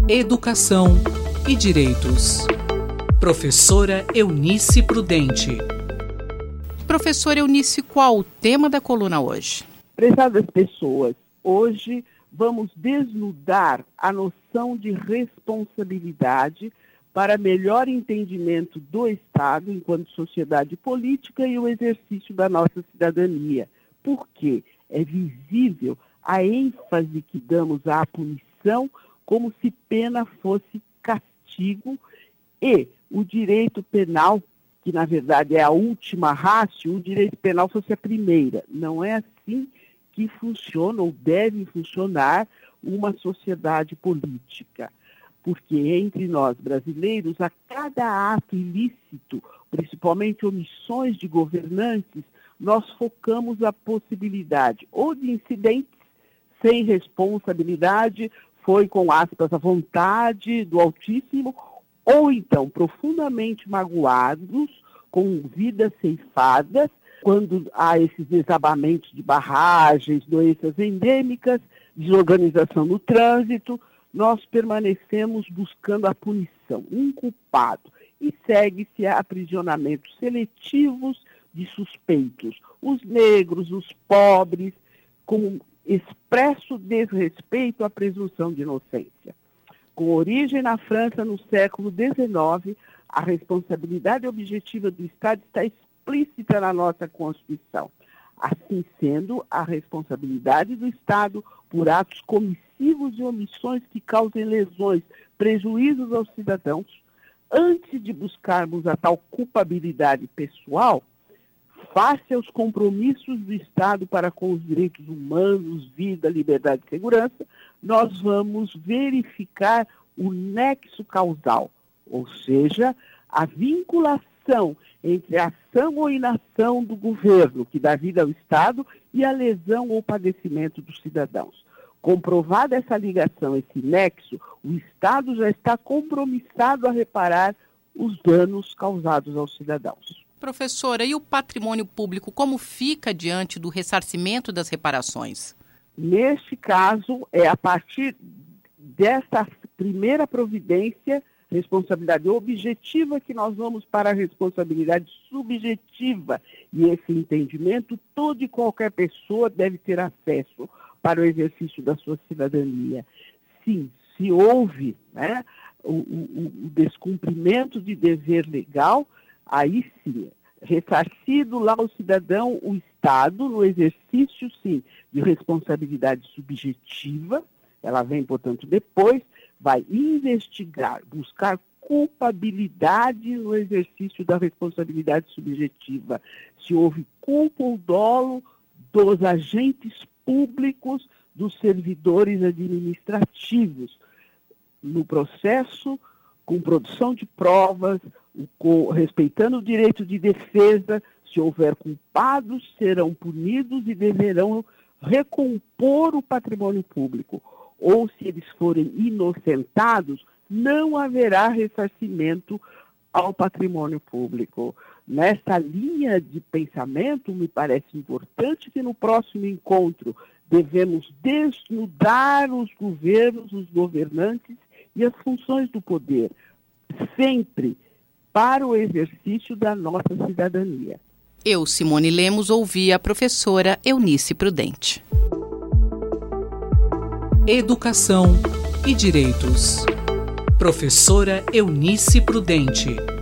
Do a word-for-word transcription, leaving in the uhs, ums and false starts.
Educação e Direitos. Professora Eunice Prudente. Professora Eunice, qual o tema da coluna hoje? Prezadas pessoas, hoje vamos desnudar a noção de responsabilidade para melhor entendimento do Estado enquanto sociedade política e o exercício da nossa cidadania. Por quê? É visível a ênfase que damos à punição como se pena fosse castigo e o direito penal, que na verdade é a última ratio, o direito penal fosse a primeira. Não é assim que funciona ou deve funcionar uma sociedade política. Porque entre nós brasileiros, a cada ato ilícito, principalmente omissões de governantes, nós focamos a possibilidade ou de incidentes sem responsabilidade, foi com aspas a vontade do Altíssimo, ou então profundamente magoados, com vidas ceifadas, quando há esses desabamentos de barragens, doenças endêmicas, desorganização no trânsito, nós permanecemos buscando a punição, um culpado, e segue-se a aprisionamentos seletivos de suspeitos, os negros, os pobres, com expresso desrespeito à presunção de inocência. Com origem na França no século dezenove, a responsabilidade objetiva do Estado está explícita na nossa Constituição. Assim sendo, a responsabilidade do Estado por atos comissivos e omissões que causem lesões, prejuízos aos cidadãos, antes de buscarmos a tal culpabilidade pessoal, face aos compromissos do Estado para com os direitos humanos, vida, liberdade e segurança, nós vamos verificar o nexo causal, ou seja, a vinculação entre a ação ou inação do governo, que dá vida ao Estado, e a lesão ou padecimento dos cidadãos. Comprovada essa ligação, esse nexo, o Estado já está compromissado a reparar os danos causados aos cidadãos. Professora, e o patrimônio público, como fica diante do ressarcimento das reparações? Neste caso, é a partir dessa primeira providência, responsabilidade objetiva, que nós vamos para a responsabilidade subjetiva. E esse entendimento, toda e qualquer pessoa deve ter acesso para o exercício da sua cidadania. Sim, se houve, né, o, o, o descumprimento de dever legal, aí sim, ressarcido lá o cidadão, o Estado, no exercício, sim, de responsabilidade subjetiva, ela vem, portanto, depois, vai investigar, buscar culpabilidade no exercício da responsabilidade subjetiva. Se houve culpa ou dolo dos agentes públicos, dos servidores administrativos, no processo, com produção de provas, com, respeitando o direito de defesa, se houver culpados, serão punidos e deverão recompor o patrimônio público. Ou se eles forem inocentados, não haverá ressarcimento ao patrimônio público. Nessa linha de pensamento, me parece importante que no próximo encontro devemos desnudar os governos, os governantes e as funções do poder, sempre para o exercício da nossa cidadania. Eu, Simone Lemos, ouvi a professora Eunice Prudente. Educação e Direitos. Professora Eunice Prudente.